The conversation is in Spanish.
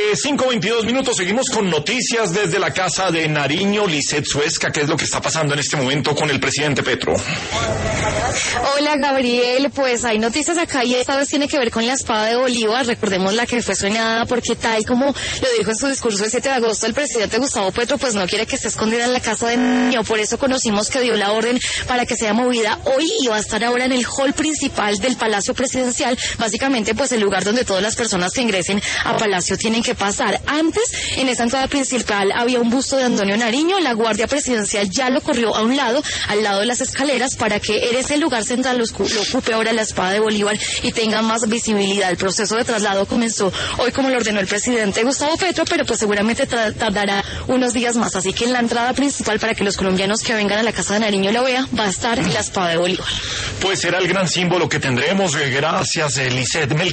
5:22. Seguimos con noticias desde la casa de Nariño. Lisset Suezca, ¿qué es lo que está pasando en este momento con el presidente Petro? Hola, Gabriel, pues hay noticias acá y esta vez tiene que ver con la espada de Bolívar. Recordemos la que fue soñada porque tal como lo dijo en su discurso el 7 de agosto el presidente Gustavo Petro, pues no quiere que esté escondida en la casa de Nariño. Por eso conocimos que dio la orden para que sea movida hoy y va a estar ahora en el hall principal del Palacio Presidencial. Básicamente, pues el lugar donde todas las personas que ingresen a Palacio tienen que pasar. Antes, en esa entrada principal había un busto de Antonio Nariño. La Guardia Presidencial ya lo corrió a un lado, al lado de las escaleras, para que en ese lugar central lo ocupe ahora la espada de Bolívar y tenga más visibilidad. El proceso de traslado comenzó hoy como lo ordenó el presidente Gustavo Petro, pero pues seguramente tardará unos días más. Así que en la entrada principal, para que los colombianos que vengan a la casa de Nariño la vean, va a estar la espada de Bolívar. Pues será el gran símbolo que tendremos. Gracias, Lisset.